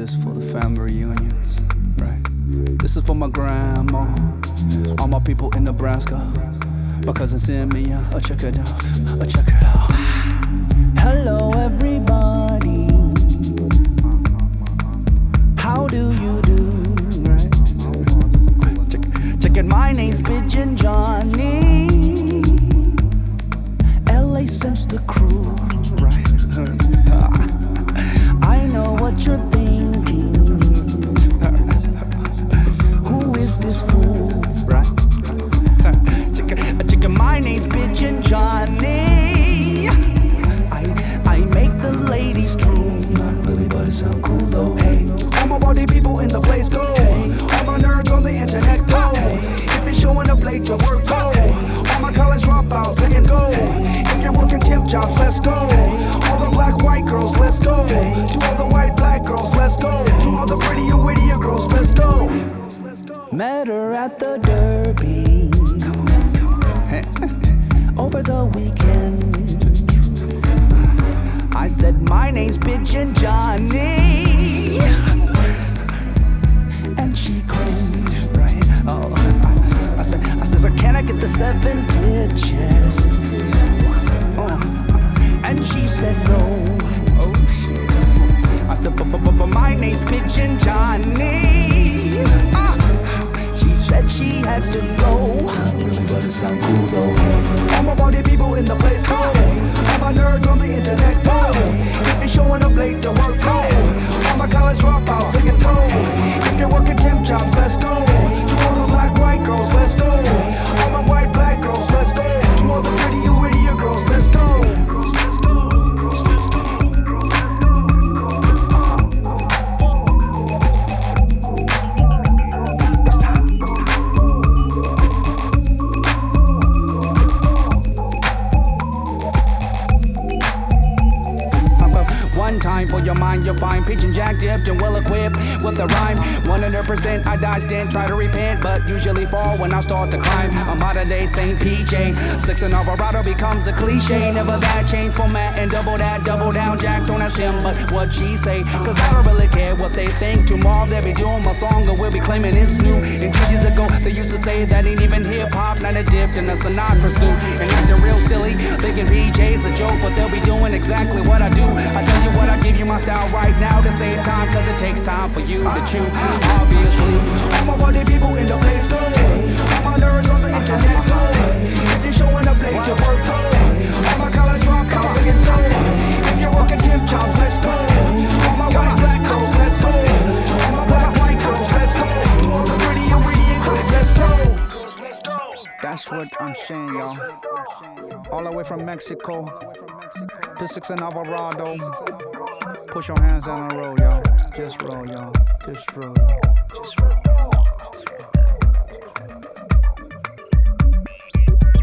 this for the family reunions, right? This is for my grandma, all my people in Nebraska. My cousin sent me check it out, check it out. Hello everybody, how do you do? Right? Check it, my name's Pigeon Johnny. LA Sims the crew, right? I know what you're thinking. Who is this fool, right? Check it, my name's Pigeon Johnny. I make the ladies drool. Not really, but it sound cool though. Hey, all my body people in the place go. Hey, all my nerds on the internet go. Hey, if you're showing up late to work, go. Hey, all my college dropouts, they can go. Hey, if you're working temp jobs, let's go. Hey, all the black white girls, let's go. Hey, to all the white black girls, let's go. To all the prettier wittier girls, let's go. Met her at the Derby over the weekend. I said my name's Pigeon Johnny, and she cringed, right? Oh, I said, can I get the 7 digits? And she said no. Oh shit. I said, but my name's Pigeon Johnny. She said she had to go. Not really, but it sound cool though. All my body people in the place go. All my nerds on the internet go. If you're showing up late to work, go. All my college dropouts, they can go. If you're working temp jobs, let's go. To all the black white girls, let's go. All my white black girls, let's go. To all the prettier wittier girls, let's go. Girls, let's go. Time for your mind, you'll find Pigeon Jack dipped and well equipped with the rhyme. 100% I dodged and try to repent, but usually fall when I start to climb. A modern day St. PJ, 6 and Alvarado becomes a cliche. Never that change format and double that, double down. Jack don't ask him, but what she say? Cause I don't really care what they think. Tomorrow they'll be doing my song or we'll be claiming it's new. And 2 years ago they used to say that ain't even hip hop, not a dipped and that's a not pursuit. And acting real silly, thinking PJ's a joke, but they'll be doing exactly what I do. I tell you what, I give you my style right now to save time, cause it takes time for you to chew. Obviously, all my body people in the place go. All my nerds on the internet go. If you're showing up late to work, go. All my college dropouts, they can go. If you're working temp jobs, let's go. All my white black girls, let's go. All my black white girls, let's go. To all the prettier wittier girls, let's go. Girls, let's go. That's what I'm saying, y'all. All the way from Mexico, to 6 and Alvarado. Push your hands down the road, y'all. Just roll, y'all. Just roll, y'all. Just roll. Just roll.